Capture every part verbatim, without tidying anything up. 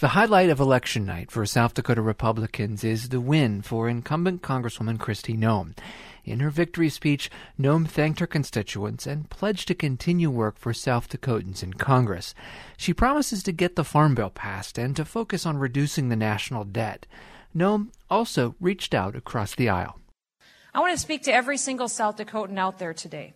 The highlight of election night for South Dakota Republicans is the win for incumbent Congresswoman Kristi Noem. In her victory speech, Noem thanked her constituents and pledged to continue work for South Dakotans in Congress. She promises to get the Farm Bill passed and to focus on reducing the national debt. Noem also reached out across the aisle. I want to speak to every single South Dakotan out there today.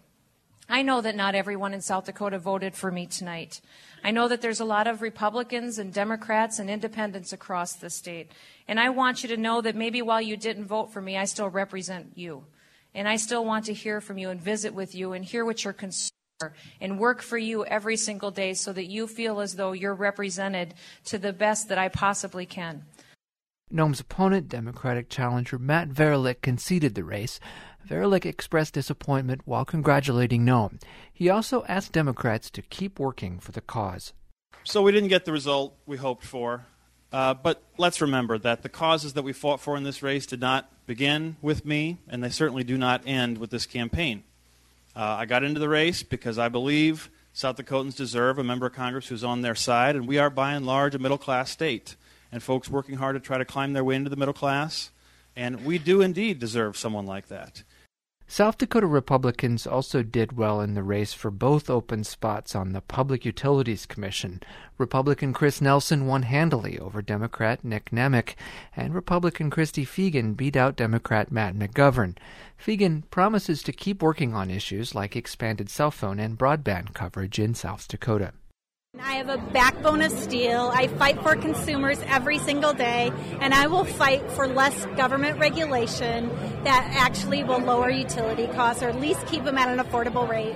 I know that not everyone in South Dakota voted for me tonight. I know that there's a lot of Republicans and Democrats and independents across the state. And I want you to know that maybe while you didn't vote for me, I still represent you. And I still want to hear from you and visit with you and hear what your concerns are and work for you every single day so that you feel as though you're represented to the best that I possibly can. Noem's opponent, Democratic challenger Matt Varilek, conceded the race. Varilek expressed disappointment while congratulating Noem. He also asked Democrats to keep working for the cause. So we didn't get the result we hoped for, uh, but let's remember that the causes that we fought for in this race did not begin with me, and they certainly do not end with this campaign. Uh, I got into the race because I believe South Dakotans deserve a member of Congress who's on their side, and we are by and large a middle-class state, and folks working hard to try to climb their way into the middle class, and we do indeed deserve someone like that. South Dakota Republicans also did well in the race for both open spots on the Public Utilities Commission. Republican Chris Nelson won handily over Democrat Nick Nemec, and Republican Christy Fegan beat out Democrat Matt McGovern. Fegan promises to keep working on issues like expanded cell phone and broadband coverage in South Dakota. I have a backbone of steel. I fight for consumers every single day, and I will fight for less government regulation that actually will lower utility costs or at least keep them at an affordable rate.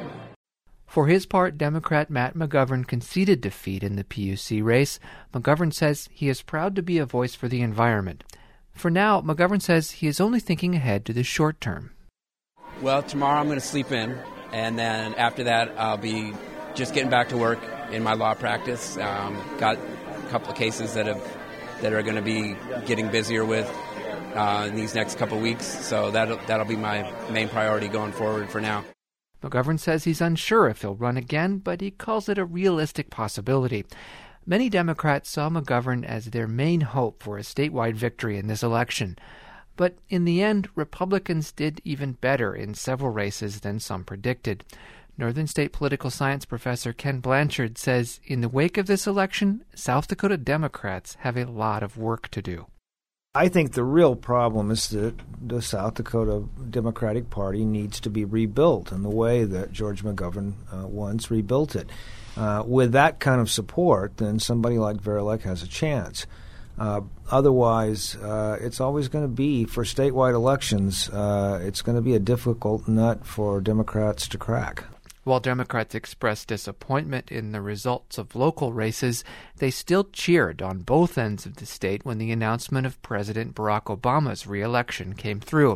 For his part, Democrat Matt McGovern conceded defeat in the P U C race. McGovern says he is proud to be a voice for the environment. For now, McGovern says he is only thinking ahead to the short term. Well, tomorrow I'm going to sleep in, and then after that I'll be just getting back to work in my law practice. Um, got a couple of cases that have that are going to be getting busier with uh, in these next couple of weeks, so that'll, that'll be my main priority going forward for now. McGovern says he's unsure if he'll run again, but he calls it a realistic possibility. Many Democrats saw McGovern as their main hope for a statewide victory in this election. But in the end, Republicans did even better in several races than some predicted. Northern State political science professor Ken Blanchard says in the wake of this election, South Dakota Democrats have a lot of work to do. I think the real problem is that the South Dakota Democratic Party needs to be rebuilt in the way that George McGovern uh, once rebuilt it. Uh, with that kind of support, then somebody like Varilek has a chance. Uh, otherwise, uh, it's always going to be, for statewide elections, uh, it's going to be a difficult nut for Democrats to crack. While Democrats expressed disappointment in the results of local races, they still cheered on both ends of the state when the announcement of President Barack Obama's re-election came through.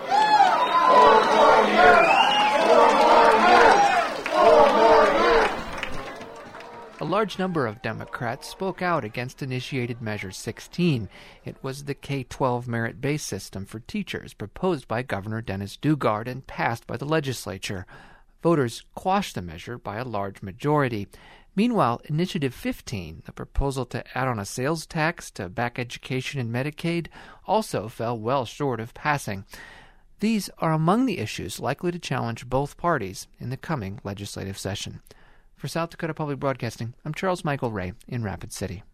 A large number of Democrats spoke out against initiated Measure sixteen. It was the K twelve merit-based system for teachers proposed by Governor Dennis Daugaard and passed by the legislature. Voters quashed the measure by a large majority. Meanwhile, Initiative fifteen, the proposal to add on a sales tax to back education and Medicaid, also fell well short of passing. These are among the issues likely to challenge both parties in the coming legislative session. For South Dakota Public Broadcasting, I'm Charles Michael Ray in Rapid City.